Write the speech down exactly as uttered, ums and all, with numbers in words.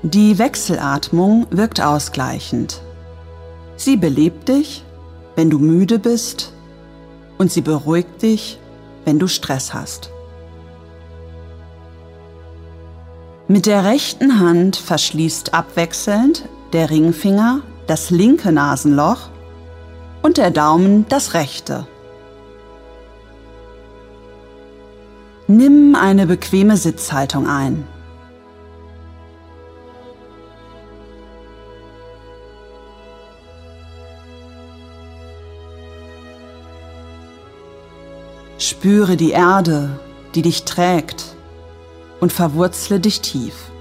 Die Wechselatmung wirkt ausgleichend. Sie belebt dich, wenn du müde bist, und sie beruhigt dich, wenn du Stress hast. Mit der rechten Hand verschließt abwechselnd der Ringfinger das linke Nasenloch und der Daumen das rechte. Nimm eine bequeme Sitzhaltung ein. Spüre die Erde, die dich trägt, und verwurzle dich tief.